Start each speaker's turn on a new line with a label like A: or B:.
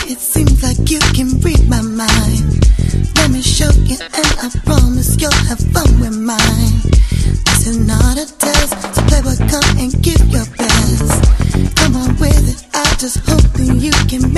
A: It seems like you can read my mind. Let me show you and I promise you'll have fun with mine. This is not a test, so playboy, come and give your best. Come on with it, I just hope that you can